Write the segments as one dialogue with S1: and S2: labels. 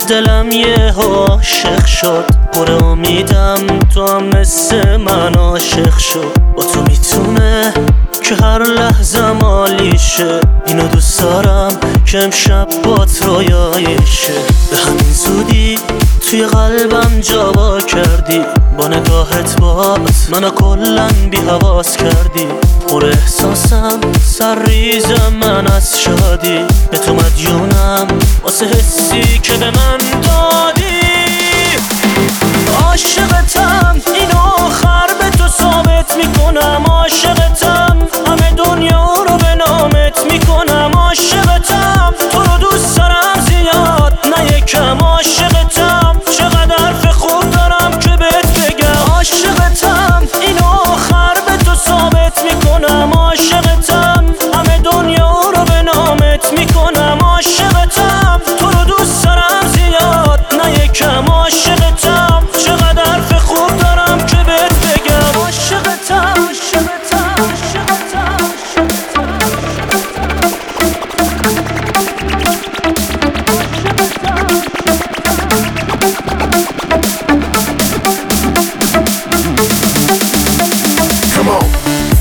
S1: دلم یه عاشق شد، پر امیدم تو هم مثل من عاشق شد. با تو میتونه که هر لحظه مالی شه، اینو دوست دارم که امشب بات رویایشه. به همین زودی توی قلبم جا کردی، با نگاهت بات منو کلن بی حواس کردی. پر احساسم سر ریزم من از شادی، به تو مدیونم واسه حسی که به من دادی. عاشقتم این آخر به تو ثابت میکنم، عاشقتم همه دنیا رو به نامت میکنم. عاشقتم تو رو دوست دارم زیاد نه یکم، عاشقتم چقدر حرف خوب دارم که بهت بگم. عاشقتم این آخر به تو ثابت میکنم، عاشقتم همه دنیا رو به نامت میکنم. عاشقتم تو رو دوست دارم زیاد نه یکم، عاشقتم چقدر حرف خوب دارم که بهت بگم. عاشقتم
S2: Come on.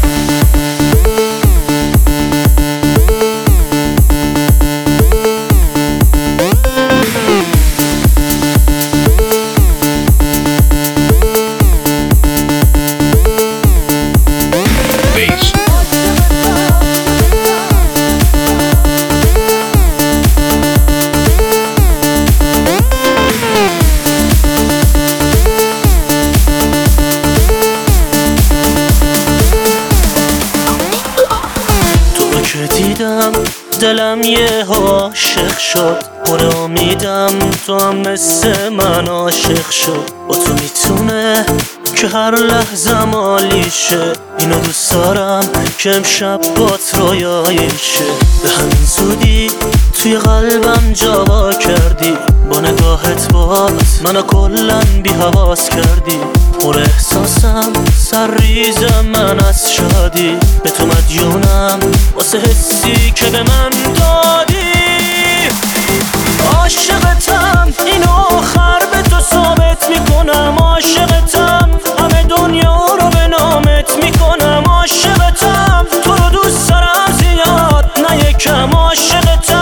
S1: که دیدم دلم یه عاشق شد، پر امیدم تو هم مثل من عاشق شد. با تو میتونه که هر لحظه مالی شه، اینو دوست دارم که امشب بات رویایشه. به همین زودی توی قلبم جا کردی، با نگاهت بات منو کلن بی حواس کردی. پر احساسم سر ریزم من از شادی، به تو مدیونم واسه حسی که به من دادی. عاشقتم این آخر به تو ثابت میکنم، عاشقتم همه دنیا رو به نامت میکنم. عاشقتم تو رو دوست دارم زیاد نه یکم، عاشقتم